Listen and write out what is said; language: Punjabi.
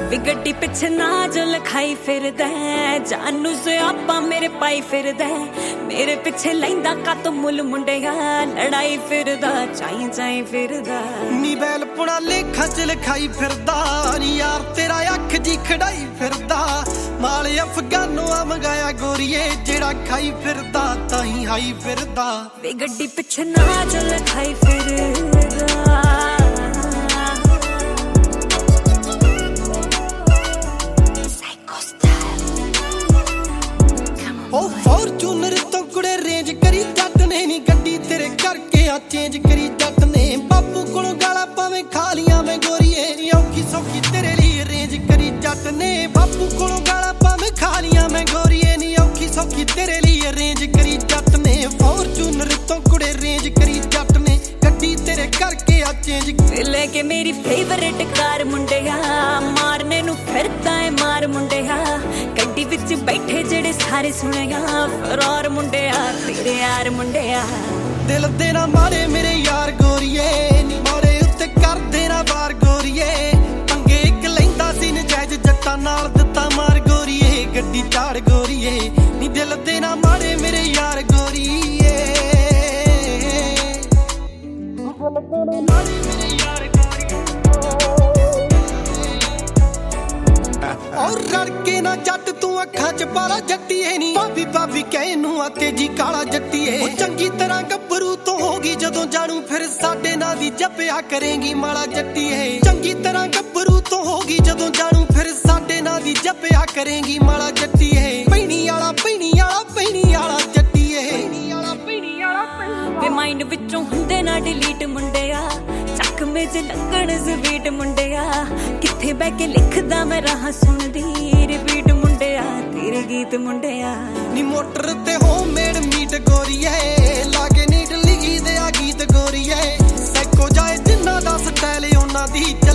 ਵੇ ਗੱਡੀ ਪਿੱਛੇ ਨਾ ਜੋ ਲਖਾਈ ਫਿਰਦਾ ਜਾਨੂ ਸਿਆਪਾ ਮੇਰੇ ਪਾਈ ਫਿਰਦਾ ਮੇਰੇ ਪਿੱਛੇ ਲੈਂਦਾ ਕੱਤ ਮੁੱਲ ਮੁੰਡਿਆ ਲੜਾਈ ਫਿਰਦਾ ਚਾਈ ਚਾਈ ਫਿਰਦਾ ਨੀ ਬੈਲ ਪੁਣਾ ਲੇਖਾਂ ਚ ਲਿਖਾਈ ਫਿਰਦਾ ਨੀ ਯਾਰ ਤੇਰਾ ਅੱਖ ਜੀ ਖੜਾਈ ਫਿਰਦਾ ਮਾਲ ਅਫਗਾਨੋਂ ਆ ਮੰਗਾਇਆ ਗੋਰੀਏ ਜਿਹੜਾ ਖਾਈ ਫਿਰਦਾ ਤਾਂ ਹੀ ਹਾਈ ਫਿਰਦਾ ਵੇ ਗੱਡੀ ਪਿੱਛੇ ਨਾ ਜੋ ਲਖਾਈ ਫਿਰਦਾ ਉਹ ਫੋਰਚੂਨਰ ਤੋਂ ਕੁੜੇ ਰੇਂਜ ਕਰੀ ਜੱਟ ਨੇ ਨੀ ਗੱਡੀ ਤੇਰੇ ਕਰਕੇ ਆ ਚੇਂਜ ਕਰੀ ਜੱਟ ਨੇ ਬਾਪੂ ਕੋਲੋਂ ਗਾਲਾਂ ਪਾਵੇਂ ਖਾ ਲੀਆਂ ਮੈਂ ਗੋਰੀਏ ਨੀ ਔਖੀ ਸੌਖੀ ਤੇਰੇ ਲਈ ਰੇਂਜ ਕਰੀ ਜੱਟ ਨੇ ਬਾਪੂ ਕੋਲੋਂ ਗਾਲਾਂ ਪਾਵੇਂ ਖਾ ਲੀਆਂ ਮੈਂ ਗੋਰੀਏ ਨੀ ਔਖੀ ਸੌਖੀ ਤੇਰੇ ਲਈ ਰੇਂਜ ਕਰੀ ਜੱਟ ਨੇ ਫੋਰਚੂਨਰ ਤੋਂ ਕੁੜੇ ਰੇਂਜ ਕਰੀ ਜੱਟ ਨੇ ਗੱਡੀ ਤੇਰੇ ਕਰਕੇ ਆ ਚੇਂਜ ਲੈ ਕੇ ਮੇਰੀ ਫੇਵਰੇਟ ਕਾਰ ਮੁੰਡਿਆ ਮਾਰਨੇ ਨੂੰ ਫਿਰਦਾ ਏ ਮਾਰ ਮੁੰਡਿਆ ਗੱਡੀ ਵਿੱਚ ਬੈਠੇ ਜਿਹੜੇ ਸਾਰੇ ਸੁਣਿਆ ਫਰਾਰ ਮੁੰਡਿਆ ਤੇਰੇ ਯਾਰ ਮੁੰਡਿਆ ਦਿਲ ਦੇ ਨਾ ਮਾਰੇ ਮੇਰੇ ਯਾਰ ਗੋਰੀਏ ਨੀ ਮਾਰੇ ਉੱਤੇ ਕਰਦੇ ਨਾ ਵਾਰ ਗੋਰੀਏ ਪੰਗੇ ਇੱਕ ਲੈਂਦਾ ਸੀ ਨਜਾਇਜ਼ ਜੱਟਾਂ ਨਾਲ ਦਿੱਤਾ ਮਾਰ ਗੋਰੀਏ ਗੱਡੀ ਚਾੜ ਗੋਰੀਏ ਨੀ ਦਿਲ ਦੇ ਨਾ ਮਾਰੇ ਮੇਰੇ ਯਾਰ ਗੋਰੀਏ ਔਰ ਰੜਕੇ ਨਾ ਜੱਟ ਤੂੰ ਅੱਖਾਂ ਚ ਪਾਲਾ ਜੱਟੀਏ ਨੀ ਭਾਬੀ ਭਾਬੀ ਕਹਿ ਨੂੰ ਆ ਤੇਜੀ ਕਾਲਾ ਜੱਟੀਏ ਉਹ ਚੰਗੀ ਤਰ੍ਹਾਂ ਗੱਭਰੂ ਤੋਂ ਹੋਗੀ ਜਦੋਂ ਜਾਣੂ ਫਿਰ ਸਾਡੇ ਨਾਂ ਦੀ ਜੱਪਿਆ ਕਰੇਗੀ ਮਾਲਾ ਜੱਟੀਏ ਚੰਗੀ ਤਰ੍ਹਾਂ ਗੱਭਰੂ ਤੋਂ ਹੋਗੀ ਜਦੋਂ ਜਾਣੂ ਫਿਰ ਸਾਡੇ ਨਾਂ ਦੀ ਜੱਪਿਆ ਕਰੇਗੀ ਮਾਲਾ ਜੱਟੀਏ ਪੈਣੀ ਵਾਲਾ ਪੈਣੀ ਵਾਲਾ ਪੈਣੀ ਵਾਲਾ ਜੱਟੀਏ ਵੇ ਮਾਈਂਡ ਵਿੱਚੋਂ ਹੁੰਦੇ ਨਾ ਡਿਲੀਟ ਮੁੰਡਿਆ ਚੱਕਵੇਂ ਚ ਲੱਗਣ ਸਵੀਟ ਮੁੰਡਿਆ ਕਿੱਥੇ ਬਹਿ ਕੇ ਲਿਖਦਾ ਮੈਂ ਰਾਹ ਸੁਣਦੀ ਰਿਪੀਟ ਮੁੰਡਿਆ ਤੇਰੇ ਗੀਤ ਮੁੰਡਿਆ ਨੀ ਮੋਟਰ ਤੇ ਹੋਮਮੇਡ ਮੀਟ ਗੋਰੀਏ ਲਾਗੇ ਨੀਡ ਲਿਖੀ ਦੇ ਆ ਗੀਤ ਗੋਰੀਏ ਸੈਕੋ ਜਾਏ ਜਿੰਨਾ ਦਾ ਸਟਾਈਲ ਉਹਨਾਂ ਦੀ